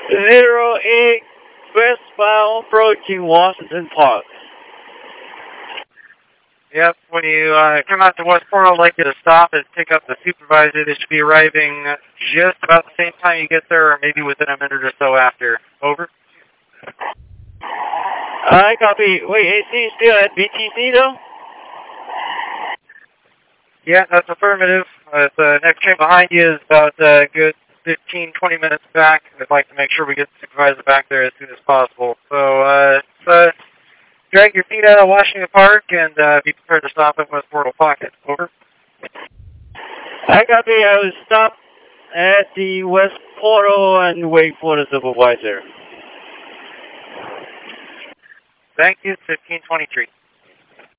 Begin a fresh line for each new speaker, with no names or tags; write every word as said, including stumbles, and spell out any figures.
Zero eight westbound approaching Washington Park.
Yep, when you uh, come out to Westport, I'd like you to stop and pick up the supervisor. They should be arriving just about the same time you get there, or maybe within a minute or so after. Over.
I copy. Wait, is he still at B T C though?
Yeah, that's affirmative. Uh, the next train behind you is about a uh, good fifteen, twenty minutes back. I'd like to make sure we get the supervisor back there as soon as possible. So, uh, so drag your feet out of Washington Park and uh, be prepared to stop at West Portal Pocket. Over.
I copy. I will stop at the West Portal and wait for the supervisor.
Thank you, fifteen twenty-three.